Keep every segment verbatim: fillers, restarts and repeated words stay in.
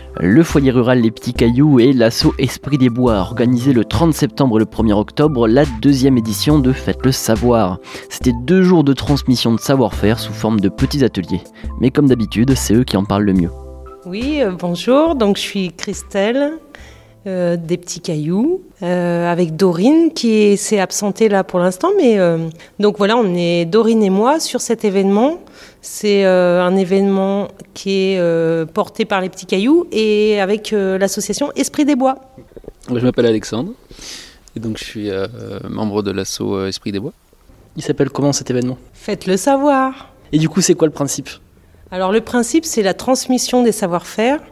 Le foyer rural Les Petits Cailloux et l'asso Esprit des Bois a organisé le trente septembre et le premier octobre la deuxième édition de Faites le savoir. C'était deux jours de transmission de savoir-faire sous forme de petits ateliers. Mais comme d'habitude, c'est eux qui en parlent le mieux. Oui, euh, bonjour, donc je suis Christelle euh, des Petits Cailloux euh, avec Dorine qui s'est absentée là pour l'instant. Mais euh, donc voilà, on est Dorine et moi sur cet événement. C'est euh, un événement qui est euh, porté par les Petits Cailloux et avec euh, l'association Esprit des Bois. Je m'appelle Alexandre et donc je suis euh, membre de l'asso euh, Esprit des Bois. Il s'appelle comment cet événement ? Faites le savoir. Et du coup, c'est quoi le principe ? Alors le principe, c'est la transmission des savoir-faire.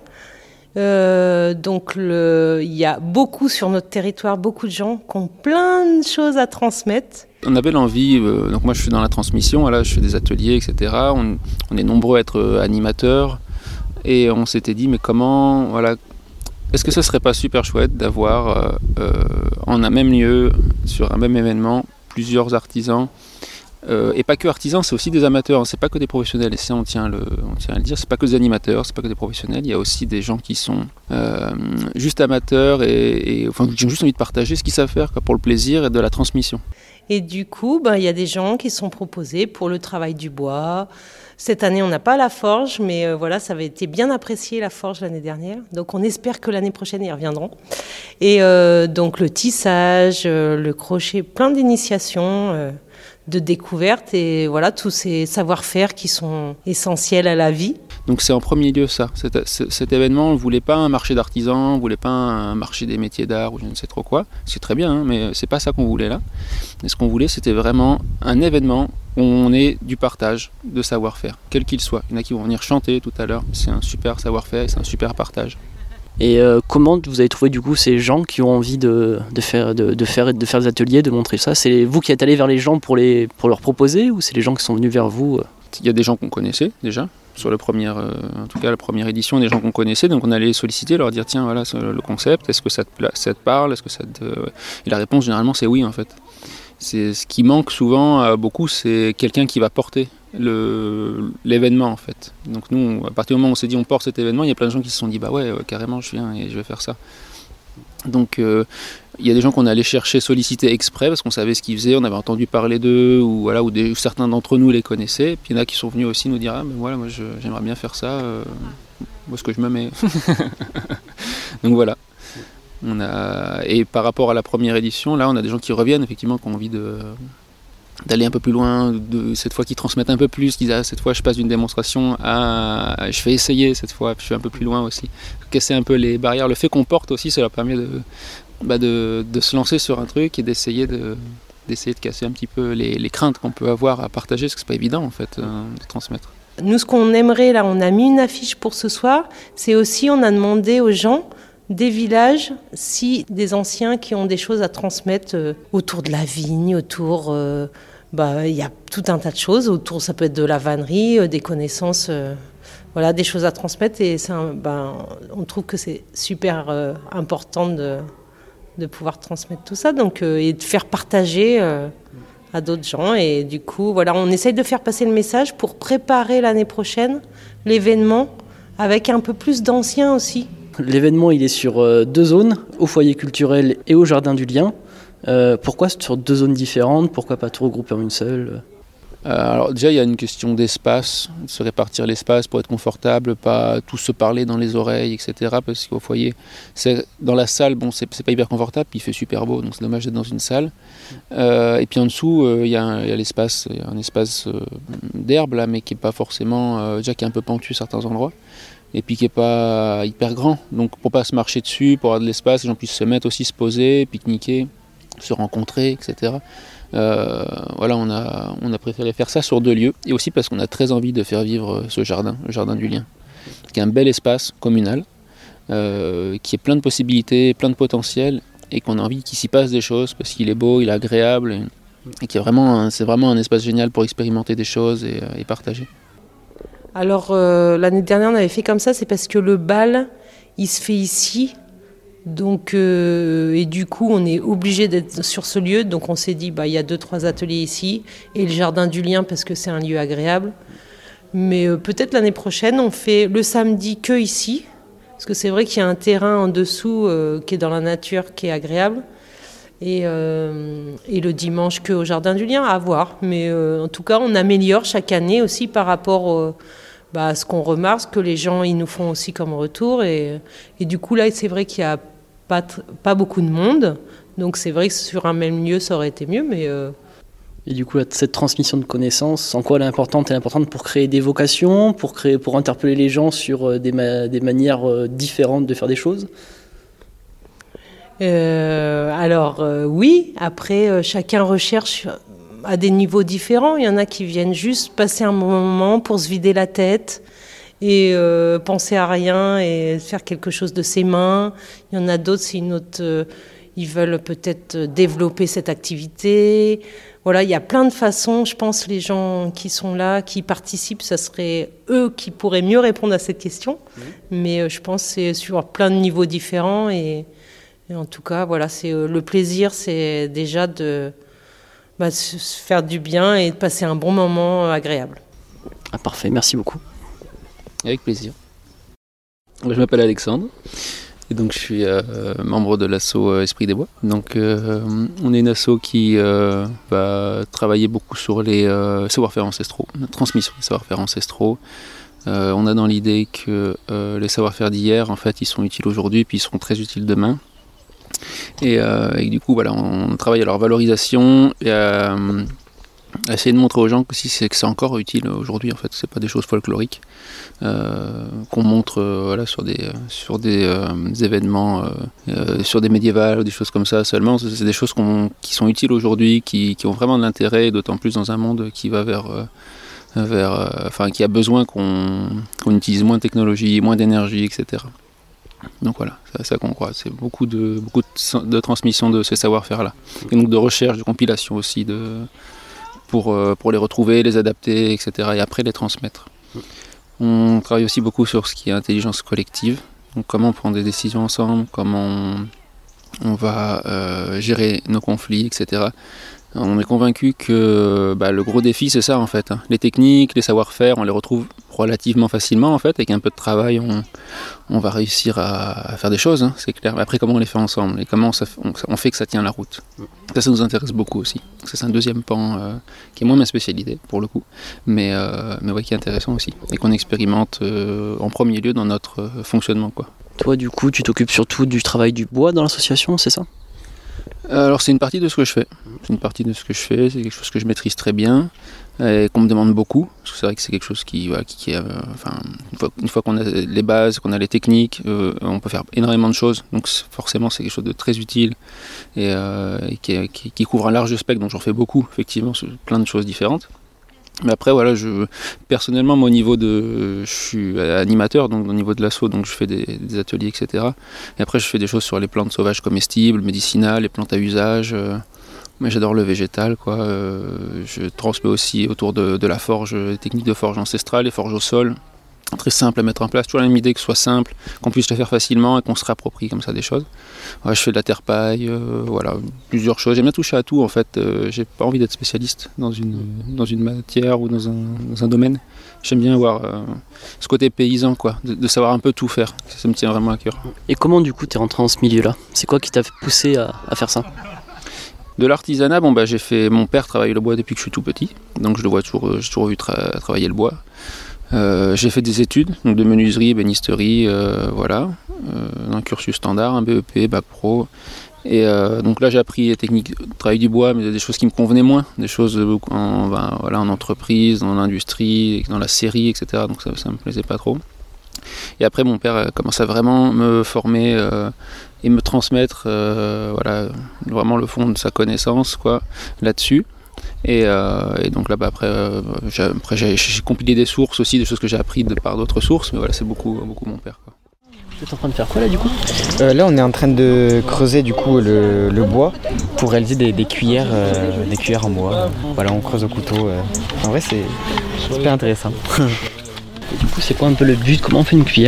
Euh, donc le, il y a beaucoup sur notre territoire, beaucoup de gens qui ont plein de choses à transmettre. On avait l'envie, euh, donc moi je suis dans la transmission, voilà, je fais des ateliers, et cetera. On, on est nombreux à être euh, animateurs et on s'était dit mais comment, voilà, est-ce que ce serait pas super chouette d'avoir euh, euh, en un même lieu, sur un même événement, plusieurs artisans. Euh, et pas que artisans, c'est aussi des amateurs, c'est pas que des professionnels, et ça on tient, le, on tient à le dire, c'est pas que des animateurs, c'est pas que des professionnels, il y a aussi des gens qui sont euh, juste amateurs et, et enfin, qui ont juste envie de partager ce qu'ils savent faire quoi, pour le plaisir et de la transmission. Et du coup, ben, il y a des gens qui sont proposés pour le travail du bois. Cette année, on n'a pas la forge, mais euh, voilà, ça avait été bien apprécié la forge l'année dernière. Donc on espère que l'année prochaine, ils reviendront. Et euh, donc le tissage, euh, le crochet, plein d'initiations. Euh, de découverte et voilà tous ces savoir-faire qui sont essentiels à la vie. Donc c'est en premier lieu ça. Cet, cet événement, on ne voulait pas un marché d'artisans, on ne voulait pas un marché des métiers d'art ou je ne sais trop quoi. C'est très bien, hein, mais c'est pas ça qu'on voulait là. Et ce qu'on voulait, c'était vraiment un événement où on est du partage de savoir-faire, quel qu'il soit. Il y en a qui vont venir chanter tout à l'heure. C'est un super savoir-faire et c'est un super partage. Et euh, comment vous avez trouvé du coup ces gens qui ont envie de, de, faire, de, de, faire, de faire des ateliers, de montrer ça ? C'est vous qui êtes allés vers les gens pour, les, pour leur proposer ou c'est les gens qui sont venus vers vous ? Il y a des gens qu'on connaissait déjà, sur le premier, euh, en tout cas la première édition, des gens qu'on connaissait, donc on allait les solliciter, leur dire tiens voilà le concept, est-ce que ça te, ça te parle, est-ce que ça te... Et la réponse généralement c'est oui en fait. C'est, ce qui manque souvent à beaucoup, c'est quelqu'un qui va porter le, l'événement en fait. Donc nous, à partir du moment où on s'est dit on porte cet événement, il y a plein de gens qui se sont dit bah ouais, ouais carrément je viens et je vais faire ça. Donc euh, il y a des gens qu'on allait chercher, solliciter exprès parce qu'on savait ce qu'ils faisaient, on avait entendu parler d'eux ou voilà ou, des, ou certains d'entre nous les connaissaient. Puis il y en a qui sont venus aussi nous dire ah ben voilà moi je, j'aimerais bien faire ça, euh, où est-ce que je me mets. Donc voilà. On a, et par rapport à la première édition, là on a des gens qui reviennent effectivement qui ont envie de, d'aller un peu plus loin, de, cette fois qui transmettent un peu plus, qui disent ah, cette fois je passe d'une démonstration à je fais essayer cette fois, puis je vais un peu plus loin aussi. Casser un peu les barrières, le fait qu'on porte aussi ça leur permet de, bah de, de se lancer sur un truc et d'essayer de, d'essayer de casser un petit peu les, les craintes qu'on peut avoir à partager, parce que c'est pas évident en fait de transmettre. Nous ce qu'on aimerait là, on a mis une affiche pour ce soir, c'est aussi on a demandé aux gens des villages, si des anciens qui ont des choses à transmettre euh, autour de la vigne, autour, euh, bah, il y a tout un tas de choses autour. Ça peut être de la vannerie, euh, des connaissances, euh, voilà, des choses à transmettre. Et c'est un, bah, on trouve que c'est super euh, important de, de pouvoir transmettre tout ça, donc euh, et de faire partager euh, à d'autres gens. Et du coup, voilà, on essaye de faire passer le message pour préparer l'année prochaine l'événement avec un peu plus d'anciens aussi. L'événement, il est sur euh, deux zones, au foyer culturel et au jardin du lien. Euh, pourquoi sur deux zones différentes ? Pourquoi pas tout regrouper en une seule ? euh, Alors déjà, il y a une question d'espace, de se répartir l'espace pour être confortable, pas tous se parler dans les oreilles, et cetera. Parce qu'au foyer, c'est, dans la salle, bon, c'est, c'est pas hyper confortable, puis il fait super beau, donc c'est dommage d'être dans une salle. Euh, et puis en dessous, euh, il y a un, il y a l'espace, il y a un espace euh, d'herbe là, mais qui est pas forcément, euh, déjà qui est un peu pentu à certains endroits. Et puis qui n'est pas hyper grand, donc pour pas se marcher dessus, pour avoir de l'espace, les gens puissent se mettre aussi, se poser, pique-niquer, se rencontrer, et cetera. Euh, voilà, on a, on a préféré faire ça sur deux lieux, et aussi parce qu'on a très envie de faire vivre ce jardin, le jardin du lien, qui est un bel espace communal, euh, qui est plein de possibilités, plein de potentiel, et qu'on a envie qu'il s'y passe des choses, parce qu'il est beau, il est agréable, et, et qui est vraiment un, c'est vraiment un espace génial pour expérimenter des choses et, et partager. Alors euh, l'année dernière on avait fait comme ça, c'est parce que le bal il se fait ici, donc euh, et du coup on est obligé d'être sur ce lieu, donc on s'est dit bah il y a deux trois ateliers ici et le jardin du lien parce que c'est un lieu agréable, mais euh, peut-être l'année prochaine on fait le samedi que ici, Parce que c'est vrai qu'il y a un terrain en dessous euh, qui est dans la nature, qui est agréable. Et, euh, et le dimanche qu'au Jardin du Lien, à voir. Mais euh, en tout cas, on améliore chaque année aussi par rapport au, bah, à ce qu'on remarque, ce que les gens ils nous font aussi comme retour. Et, et du coup, là, c'est vrai qu'il n'y a pas, pas beaucoup de monde. Donc c'est vrai que sur un même lieu, ça aurait été mieux. Mais, euh... Et du coup, cette transmission de connaissances, en quoi elle est importante ? Elle est importante pour créer des vocations, pour, créer, pour interpeller les gens sur des, ma- des manières différentes de faire des choses ? Euh, alors euh, oui, après euh, chacun recherche à des niveaux différents. Il y en a qui viennent juste passer un moment pour se vider la tête et euh, penser à rien et faire quelque chose de ses mains. Il y en a d'autres, c'est une autre, euh, ils veulent peut-être développer cette activité. Voilà, il y a plein de façons. Je pense les gens qui sont là, qui participent, ça serait eux qui pourraient mieux répondre à cette question. Mmh. Mais euh, je pense que c'est sur plein de niveaux différents et Et en tout cas, voilà, c'est, euh, le plaisir, c'est déjà de bah, se faire du bien et de passer un bon moment euh, agréable. Ah, parfait, merci beaucoup. Avec plaisir. Je m'appelle Alexandre et donc je suis euh, membre de l'asso euh, Esprit des Bois. Donc euh, on est une asso qui euh, va travailler beaucoup sur les euh, savoir-faire ancestraux, la transmission des savoir-faire ancestraux. Euh, on a dans l'idée que euh, les savoir-faire d'hier, en fait, ils sont utiles aujourd'hui puis ils seront très utiles demain. Et, euh, et du coup, voilà, on travaille à leur valorisation et à, à essayer de montrer aux gens que, si c'est, que c'est encore utile aujourd'hui. En fait, c'est pas des choses folkloriques euh, qu'on montre euh, voilà, sur des sur des, euh, des événements, euh, euh, sur des médiévals ou des choses comme ça seulement. C'est des choses qu'on, qui sont utiles aujourd'hui, qui, qui ont vraiment de l'intérêt, d'autant plus dans un monde qui va vers euh, vers, euh, enfin, qui a besoin qu'on, qu'on utilise moins de technologie, moins d'énergie, et cetera. Donc voilà, c'est à ça qu'on croit. C'est beaucoup de, beaucoup de, de transmission de ces savoir-faire-là. Et donc de recherche, de compilation aussi, de, pour, euh, pour les retrouver, les adapter, et cetera. Et après les transmettre. On travaille aussi beaucoup sur ce qui est intelligence collective. Donc comment prendre des décisions ensemble, comment on, on va euh, gérer nos conflits, et cetera. On est convaincu que bah, le gros défi, c'est ça en fait. Hein. Les techniques, les savoir-faire, on les retrouve relativement facilement en fait. Avec un peu de travail, on, on va réussir à, à faire des choses, hein, c'est clair. Mais après, comment on les fait ensemble et comment ça, on, on fait que ça tient la route. Ça, ça nous intéresse beaucoup aussi. Ça, c'est un deuxième pan euh, qui est moins ma spécialité pour le coup, mais, euh, mais ouais, qui est intéressant aussi et qu'on expérimente euh, en premier lieu dans notre euh, fonctionnement, quoi. Toi, du coup, tu t'occupes surtout du travail du bois dans l'association, c'est ça ? Alors c'est une partie de ce que je fais, c'est une partie de ce que je fais, c'est quelque chose que je maîtrise très bien et qu'on me demande beaucoup, parce que c'est vrai que c'est quelque chose qui, voilà, qui, qui euh, enfin, une fois, une fois qu'on a les bases, qu'on a les techniques, euh, on peut faire énormément de choses, donc forcément c'est quelque chose de très utile et, euh, et qui, qui, qui couvre un large spectre, donc j'en fais beaucoup, effectivement, sur plein de choses différentes. Mais après, voilà, je, personnellement, moi, au niveau de, je suis animateur, donc au niveau de l'asso, donc je fais des, des ateliers, et cetera. Et après, je fais des choses sur les plantes sauvages comestibles, médicinales, les plantes à usage. Euh, mais j'adore le végétal, quoi. Euh, je transmets aussi autour de, de la forge, les techniques de forge ancestrale, les forges au sol. Très simple à mettre en place, toujours la même idée que ce soit simple, qu'on puisse le faire facilement et qu'on se réapproprie comme ça des choses. Ouais, je fais de la terre-paille, euh, voilà, plusieurs choses. J'aime bien toucher à tout en fait, euh, j'ai pas envie d'être spécialiste dans une, dans une matière ou dans un, dans un domaine. J'aime bien avoir euh, ce côté paysan, quoi, de, de savoir un peu tout faire, ça, ça me tient vraiment à cœur. Et comment du coup t'es rentré dans ce milieu-là ? C'est quoi qui t'a poussé à, à faire ça ? De l'artisanat, bon bah j'ai fait, mon père travaille le bois depuis que je suis tout petit, donc je le vois toujours, j'ai toujours vu tra- travailler le bois. Euh, j'ai fait des études donc de menuiserie, bénisterie, euh, voilà, euh, un cursus standard, un B E P, bac pro. Et euh, donc là j'ai appris les techniques de travail du bois, mais des choses qui me convenaient moins, des choses en, ben, voilà, en entreprise, dans l'industrie, dans la serrie, et cetera. Donc ça, ça me plaisait pas trop. Et après mon père a commencé à vraiment me former euh, et me transmettre euh, voilà, vraiment le fond de sa connaissance, quoi, là-dessus. Et, euh, et donc là bah, après, euh, j'ai, après j'ai, j'ai compilé des sources aussi, des choses que j'ai apprises de, par d'autres sources, mais voilà, c'est beaucoup, beaucoup mon père, quoi. Tu es en train de faire quoi là du coup ? euh, Là on est en train de creuser du coup le, le bois pour réaliser des, des cuillères euh, des cuillères en bois. Voilà, on creuse au couteau. Euh. En vrai c'est super intéressant. Et du coup c'est quoi un peu le but ? Comment on fait une cuillère ?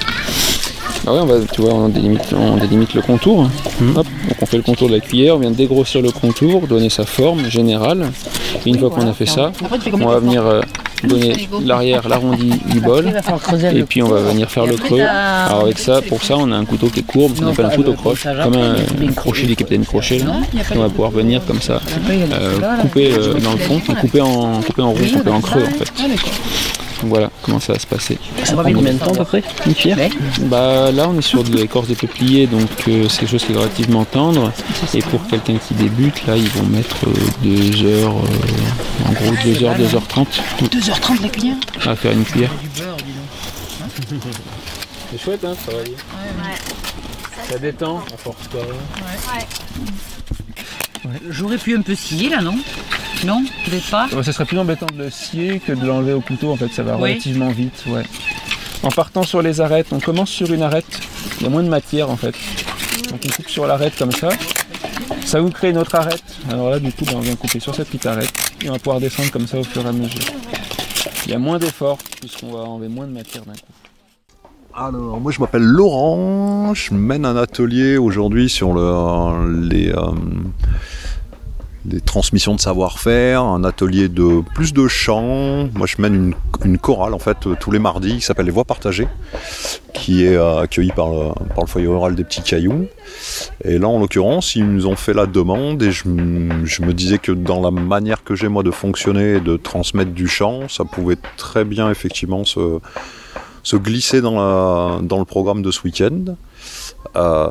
Ah ouais, on va, tu vois, on délimite, on délimite le contour. Mmh. Hop, donc on fait le contour de la cuillère, on vient dégrossir le contour, donner sa forme générale. Et une fois qu'on a fait ça, on va venir euh, donner l'arrière, l'arrondi du bol, et puis on va venir faire le creux. Alors avec ça, pour ça, on a un couteau qui est court, ce qu'on appelle un couteau croche, comme un crochet des capitaines crochets. Là. On va pouvoir venir comme ça, euh, couper euh, dans le fond, couper en, couper en rond, couper en creux en fait. Donc voilà comment ça va se passer. Ça prend combien de temps à peu près, une cuillère? Bah là on est sur de l'écorce de peuplier, donc euh, c'est quelque chose qui est relativement tendre. Et pour quelqu'un qui débute, là ils vont mettre euh, deux heures, euh, en gros deux heures, deux heures trente. deux heures trente la cuillère À faire une cuillère. C'est chouette hein, de travailler. Ouais. Ça détend, à force quoi. Ouais. J'aurais pu un peu scier là, non? Non, peut-être pas. Ouais, ça serait plus embêtant de le scier que de l'enlever au couteau, en fait, ça va oui. relativement vite. Ouais. En partant sur les arêtes, on commence sur une arête, il y a moins de matière en fait. Donc on coupe sur l'arête comme ça, ça vous crée une autre arête. Alors là du coup ben, on vient couper sur cette petite arête et on va pouvoir descendre comme ça au fur et à mesure. Il y a moins d'efforts puisqu'on va enlever moins de matière d'un coup. Alors moi je m'appelle Laurent, je mène un atelier aujourd'hui sur le, les... Euh, des transmissions de savoir-faire, un atelier de plus de chant. Moi je mène une, une chorale en fait tous les mardis qui s'appelle Les Voix Partagées, qui est euh, accueillie par le, par le foyer rural des Petits Cailloux. Et là en l'occurrence ils nous ont fait la demande et je, je me disais que dans la manière que j'ai moi de fonctionner et de transmettre du chant, ça pouvait très bien effectivement se, se glisser dans, la, dans le programme de ce week-end. Euh,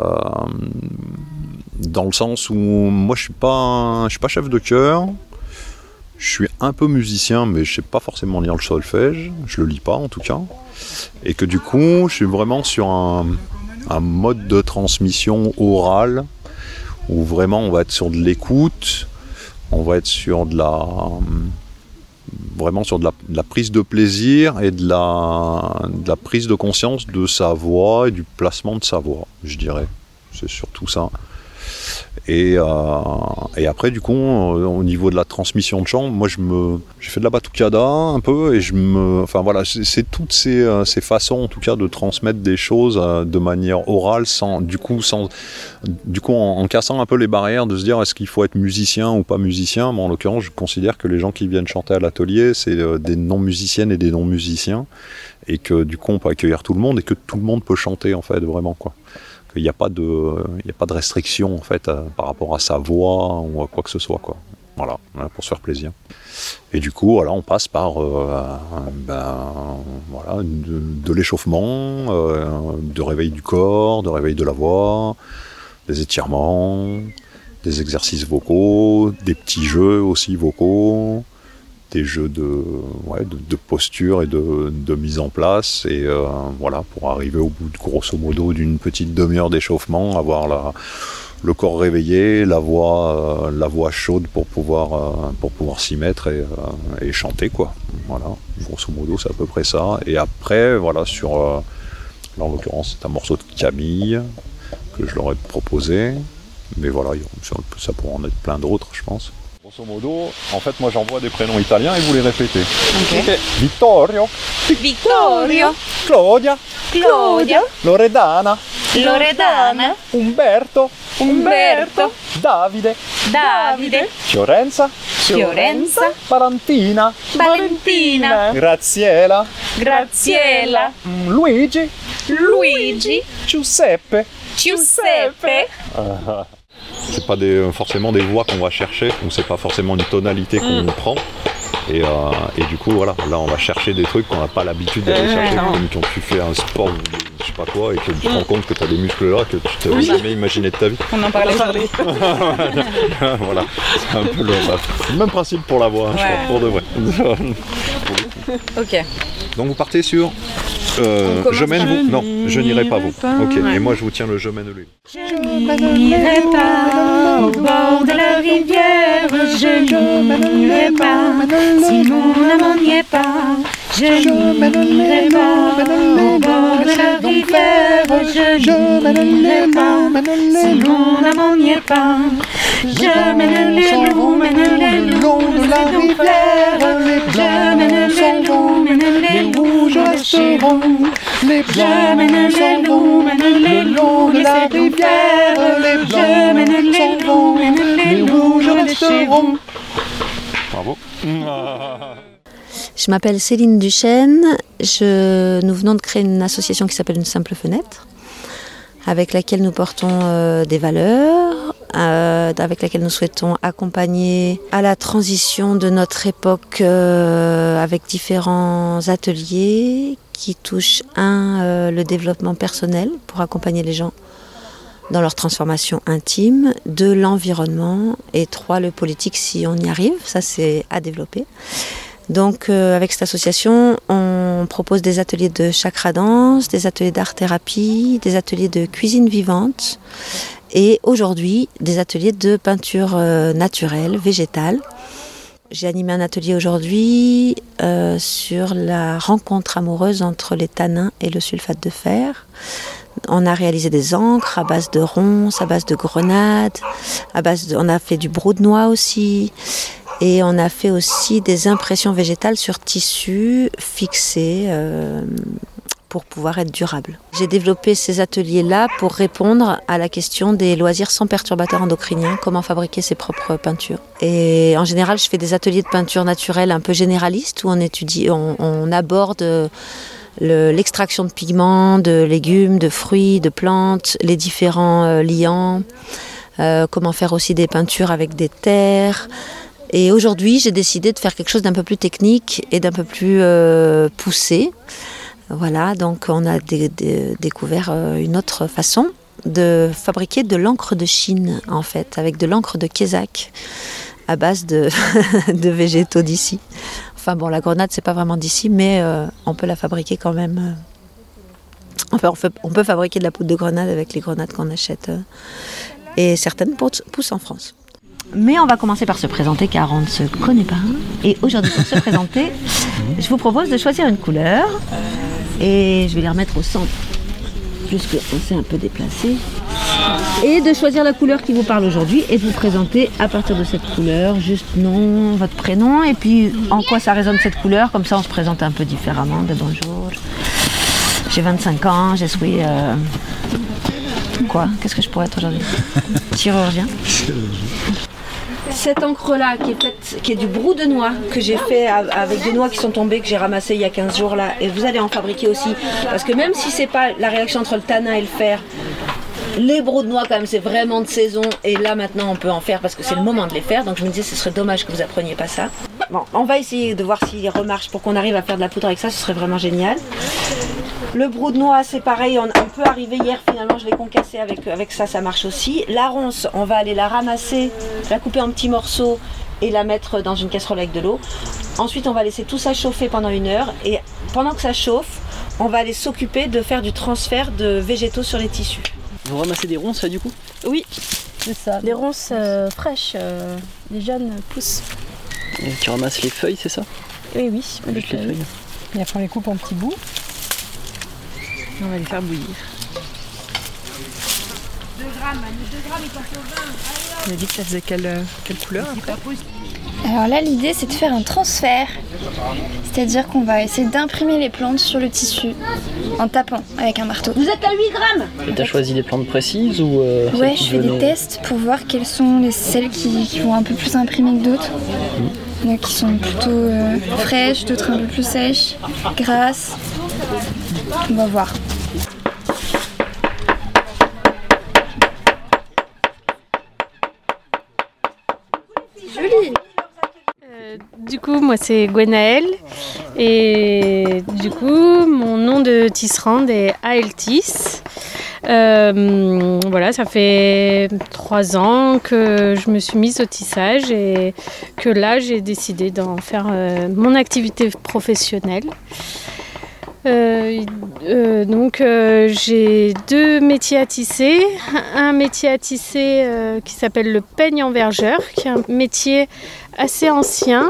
dans le sens où moi je suis pas je suis pas chef de chœur, je suis un peu musicien mais je sais pas forcément lire le solfège, je le lis pas en tout cas, et que du coup je suis vraiment sur un, un mode de transmission orale où vraiment on va être sur de l'écoute, on va être sur de la vraiment sur de la, de la prise de plaisir et de la, de la prise de conscience de sa voix et du placement de sa voix, je dirais. C'est surtout ça. Et, euh, et après, du coup, au niveau de la transmission de chant, moi, je me, j'ai fait de la batucada un peu, et je me, enfin voilà, c'est, c'est toutes ces, ces façons, en tout cas, de transmettre des choses de manière orale, sans, du coup, sans, du coup, en, en cassant un peu les barrières de se dire est-ce qu'il faut être musicien ou pas musicien. Moi, en l'occurrence, je considère que les gens qui viennent chanter à l'atelier, c'est des non-musiciennes et des non-musiciens, et que du coup, on peut accueillir tout le monde et que tout le monde peut chanter, en fait, vraiment, quoi. Il n'y a pas de, il n'y a pas de restriction en fait à, par rapport à sa voix ou à quoi que ce soit quoi. Voilà, pour se faire plaisir. Et du coup, voilà, on passe par euh, ben, voilà, de, de l'échauffement, euh, de réveil du corps, de réveil de la voix, des étirements, des exercices vocaux, des petits jeux aussi vocaux, des jeux de, ouais, de, de posture et de, de mise en place, et euh, voilà, pour arriver au bout de, grosso modo d'une petite demi-heure d'échauffement, avoir la, le corps réveillé, la voix, euh, la voix chaude pour pouvoir, euh, pour pouvoir s'y mettre et, euh, et chanter quoi. Voilà, grosso modo c'est à peu près ça. Et après voilà, sur euh, là en l'occurrence c'est un morceau de Camille que je leur ai proposé, mais voilà, ça pourrait en être plein d'autres je pense. Grosso modo, en fait, moi j'envoie des prénoms italiens et vous les répétez. Ok. Okay. Vittorio. Vittorio. Claudia. Claudia. Loredana. Loredana. Umberto. Umberto. Davide. Davide. Fiorenza. Fiorenza. Valentina. Valentina. Graziella. Graziella. Luigi. Luigi. Giuseppe. Giuseppe. Uh-huh. C'est pas des, forcément des voix qu'on va chercher, donc c'est pas forcément une tonalité qu'on mm. prend. Et, euh, et du coup, voilà, là on va chercher des trucs qu'on n'a pas l'habitude d'aller euh, chercher, comme quand tu fais un sport ou je sais pas quoi, et que tu te rends compte que tu as des muscles là que tu t'avais oui. jamais imaginé de ta vie. On en parlait. Voilà, c'est un peu le, le même principe pour la voix, hein, ouais. Je crois, pour de vrai. Ok. Donc vous partez sur euh, je mène vous. Non, je n'irai pas vous. Ok, ouais. Et moi je vous tiens le je mène lui. Je n'irai pas au bord de la rivière, je n'irai pas si mon amant n'y est pas. Je n'irai pas au bord de la rivière, je n'irai pas si mon amant n'y est pas. Je mène les loups, mène les loups de la rivière, je mène les loups, mène les rouges resteront. Les blancs mène les loups, mène les loups de la rivière, les blancs mène les loups, mène les rouges resteront. Bravo. Je m'appelle Céline Duchesne. Je, nous venons de créer une association qui s'appelle Une Simple Fenêtre, avec laquelle nous portons euh, des valeurs, euh, avec laquelle nous souhaitons accompagner à la transition de notre époque euh, avec différents ateliers qui touchent, un, euh, le développement personnel pour accompagner les gens dans leur transformation intime, deux, l'environnement, et trois, le politique si on y arrive, ça c'est à développer. Donc euh, avec cette association, on propose des ateliers de chakra danse, des ateliers d'art-thérapie, des ateliers de cuisine vivante et aujourd'hui des ateliers de peinture euh, naturelle, végétale. J'ai animé un atelier aujourd'hui euh, sur la rencontre amoureuse entre les tanins et le sulfate de fer. On a réalisé des encres à base de ronces, à base de grenades, à base de, on a fait du brou de noix aussi. Et on a fait aussi des impressions végétales sur tissu fixés euh, pour pouvoir être durable. J'ai développé ces ateliers-là pour répondre à la question des loisirs sans perturbateurs endocriniens, comment fabriquer ses propres peintures. Et en général, je fais des ateliers de peinture naturelle un peu généralistes où on étudie, on, on aborde le, l'extraction de pigments, de légumes, de fruits, de plantes, les différents euh, liants, euh, comment faire aussi des peintures avec des terres. Et aujourd'hui, j'ai décidé de faire quelque chose d'un peu plus technique et d'un peu plus euh, poussé. Voilà, donc on a dé- dé- découvert euh, une autre façon de fabriquer de l'encre de Chine, en fait, avec de l'encre de Kézak, à base de, de végétaux d'ici. Enfin bon, la grenade, c'est pas vraiment d'ici, mais euh, on peut la fabriquer quand même. Enfin, on, fait, on peut fabriquer de la poudre de grenade avec les grenades qu'on achète. Euh, et certaines poussent en France. Mais on va commencer par se présenter car on ne se connaît pas. Et aujourd'hui, pour se présenter, je vous propose de choisir une couleur. Et je vais les remettre au centre, puisqu'on s'est un peu déplacé. Et de choisir la couleur qui vous parle aujourd'hui et de vous présenter à partir de cette couleur, juste nom, votre prénom, et puis en quoi ça résonne cette couleur. Comme ça, on se présente un peu différemment. De bonjour, j'ai vingt-cinq ans, j'ai souhaité... Euh... Quoi ? Qu'est-ce que je pourrais être aujourd'hui ? Chirurgien. Cette encre-là, qui est faite, qui est du brou de noix, que j'ai fait avec des noix qui sont tombées, que j'ai ramassées il y a quinze jours là, et vous allez en fabriquer aussi, parce que même si c'est pas la réaction entre le tanin et le fer, les brous de noix quand même c'est vraiment de saison, et là maintenant on peut en faire parce que c'est le moment de les faire, donc je me disais ce serait dommage que vous appreniez pas ça. Bon, on va essayer de voir s'il remarche pour qu'on arrive à faire de la poudre avec ça, ce serait vraiment génial. Le brou de noix, c'est pareil, on, on peut arriver hier, finalement je l'ai concassé avec, avec ça, ça marche aussi. La ronce, on va aller la ramasser, la couper en petits morceaux et la mettre dans une casserole avec de l'eau. Ensuite, on va laisser tout ça chauffer pendant une heure et pendant que ça chauffe, on va aller s'occuper de faire du transfert de végétaux sur les tissus. Vous ramassez des ronces là du coup ? Oui, c'est ça, des ronces euh, fraîches, euh, les jeunes pousses. Et tu ramasses les feuilles, c'est ça ? Oui, oui, les feuilles. feuilles. Et après on les coupe en petits bouts. On va les faire bouillir. deux grammes, deux grammes et on a dit que ça faisait quelle, quelle couleur après ? Alors là, l'idée, c'est de faire un transfert. C'est-à-dire qu'on va essayer d'imprimer les plantes sur le tissu en tapant avec un marteau. Vous êtes à huit grammes. Et t'as choisi des plantes précises ou euh, Ouais, je fais des tests pour voir quelles sont les, celles qui, qui vont un peu plus imprimer que d'autres. Mmh. Il y en a qui sont plutôt euh, fraîches, d'autres un peu plus sèches, grasses. On va voir. Joli. Euh, du coup, moi c'est Gwenaëlle et du coup, mon nom de tisserande est Aeltis. Euh, voilà, ça fait trois ans que je me suis mise au tissage et que là, j'ai décidé d'en faire euh, mon activité professionnelle. Euh, euh, donc euh, j'ai deux métiers à tisser, un métier à tisser euh, qui s'appelle le peigne envergeur, qui est un métier assez ancien,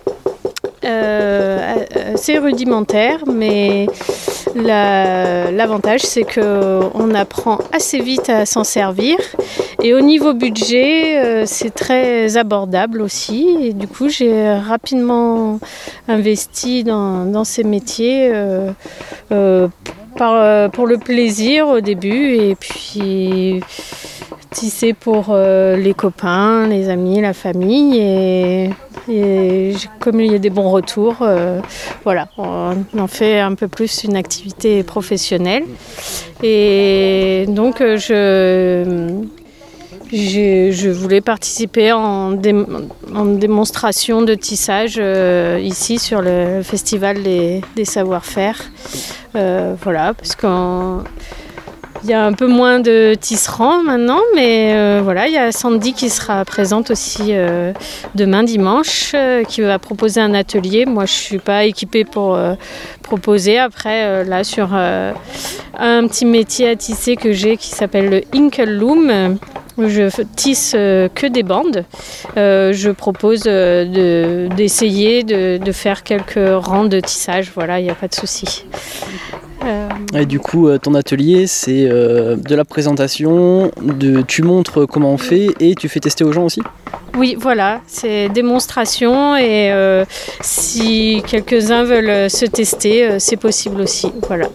euh, assez rudimentaire, mais la, l'avantage c'est qu'on apprend assez vite à s'en servir et au niveau budget euh, c'est très abordable aussi et du coup j'ai rapidement investi dans, dans ces métiers euh, euh, par, euh, pour le plaisir au début et puis tisser pour euh, les copains, les amis, la famille et Et comme il y a des bons retours, euh, voilà, on en fait un peu plus une activité professionnelle. Et donc je, je, je voulais participer en, dé, en démonstration de tissage euh, ici sur le festival des, des savoir-faire. Euh, voilà, parce qu'on... Il y a un peu moins de tisserands maintenant, mais euh, voilà, il y a Sandy qui sera présente aussi euh, demain dimanche, euh, qui va proposer un atelier. Moi, je ne suis pas équipée pour euh, proposer. Après, euh, là, sur euh, un petit métier à tisser que j'ai qui s'appelle le Inkle Loom, où je tisse euh, que des bandes. Euh, je propose euh, de, d'essayer de, de faire quelques rangs de tissage. Voilà, il n'y a pas de souci. Euh... Et du coup, ton atelier, c'est euh, de la présentation, de, tu montres comment on fait et tu fais tester aux gens aussi ? Oui, voilà, c'est démonstration et euh, si quelques-uns veulent se tester, euh, c'est possible aussi. Voilà.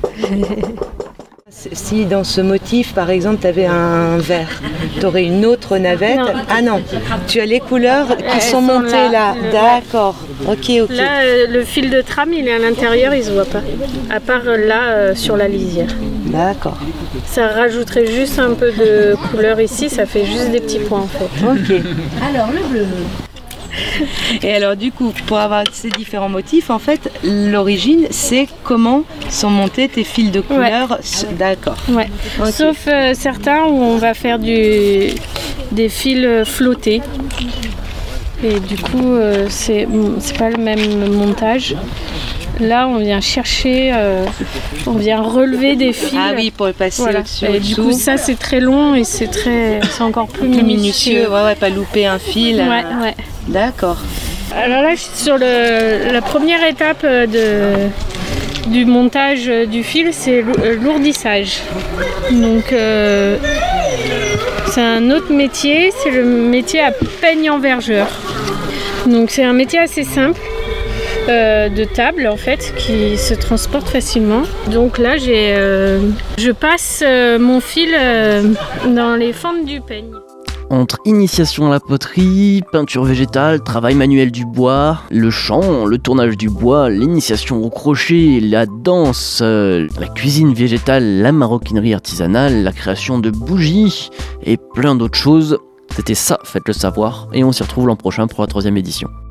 Si dans ce motif, par exemple, tu avais un vert, tu aurais une autre navette. Non. Ah non, tu as les couleurs qui Elles sont montées sont là. là. Le... D'accord, ok, ok. Là, euh, le fil de trame, il est à l'intérieur, il ne se voit pas. À part là, euh, sur la lisière. D'accord. Ça rajouterait juste un peu de couleur ici, ça fait juste des petits points en fait. Ok. Alors, le bleu. Et alors du coup, pour avoir ces différents motifs, en fait, l'origine, c'est comment sont montés tes fils de couleur. Ouais. D'accord. Ouais. Okay. Sauf euh, certains où on va faire du, des fils flottés. Et du coup, euh, c'est, c'est pas le même montage. Là, on vient chercher, euh, on vient relever des fils. Ah oui, pour le passer voilà. au-dessus. Et du coup, ça, c'est très long et c'est, très, c'est encore plus, plus minutieux. minutieux. Ouais, ouais, pas louper un fil. Ouais, euh... ouais. D'accord. Alors là, je suis sur le, la première étape de, du montage du fil, c'est l'ourdissage. Donc, euh, c'est un autre métier, c'est le métier à peigne-envergeur. Donc, c'est un métier assez simple. Euh, de table en fait qui se transporte facilement. Donc là j'ai, euh, je passe euh, mon fil euh, dans les fentes du peigne. Entre initiation à la poterie, peinture végétale, travail manuel du bois, le chant, le tournage du bois, l'initiation au crochet, la danse, euh, la cuisine végétale, la maroquinerie artisanale, la création de bougies et plein d'autres choses, c'était ça, faites le savoir, et on s'y retrouve l'an prochain pour la troisième édition.